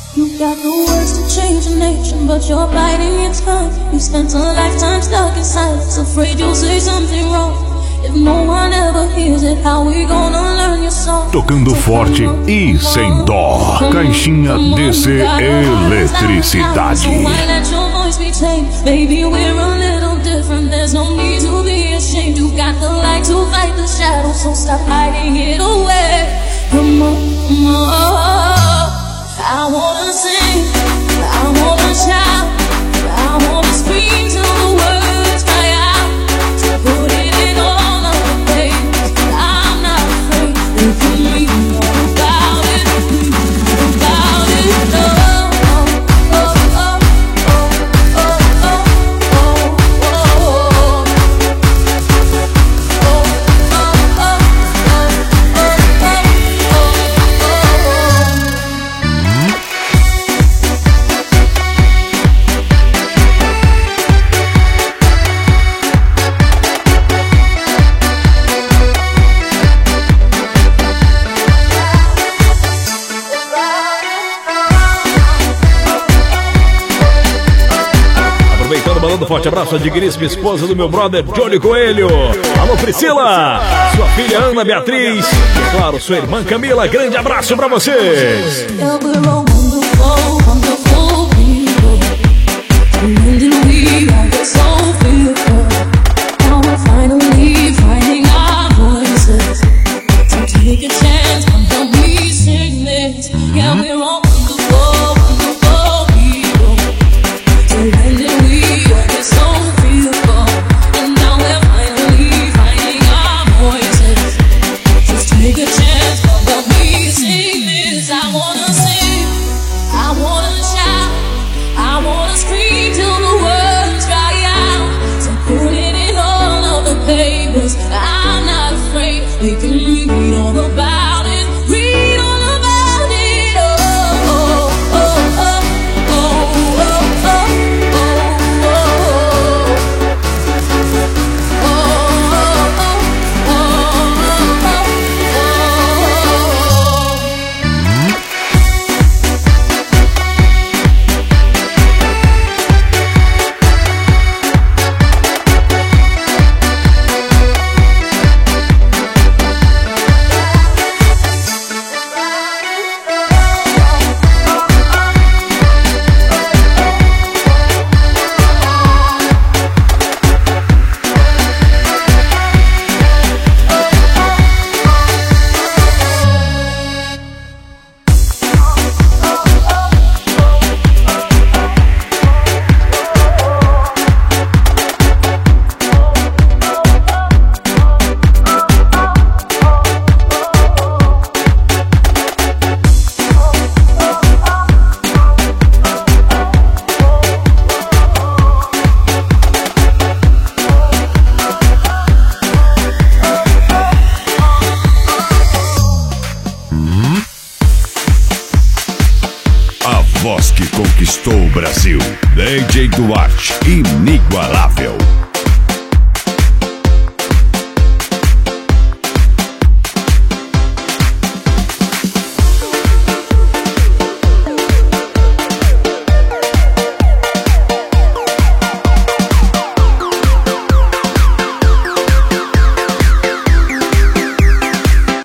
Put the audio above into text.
You got the words to change a nation, but you're biting your tongue. You spent a lifetime stuck in silence, afraid you'll say something wrong. If no one ever hears it, how we gonna learn your song? Tocando forte e sem dó. Caixinha DC Eletricidade. So why let your voice be tamed? Baby, we're a little different. There's no need to be ashamed. You got the light to fight the shadow, so stop hiding it away. Come on. I wanna sing, I wanna shout, I wanna scream till the words cry out. To put it in all of the pages, I'm not afraid. You can read all about it, about it. Oh, oh, oh, oh, oh, oh, Mandando um forte abraço à digníssima esposa do meu brother Johnny Coelho. Alô Priscila, sua filha Ana Beatriz e claro, sua irmã Camila. Grande abraço pra vocês. I'm not afraid. We can read all about it. Read all about it. Oh, oh, oh, oh, oh, oh, oh, Voz que conquistou o Brasil. DJ Duarte, inigualável.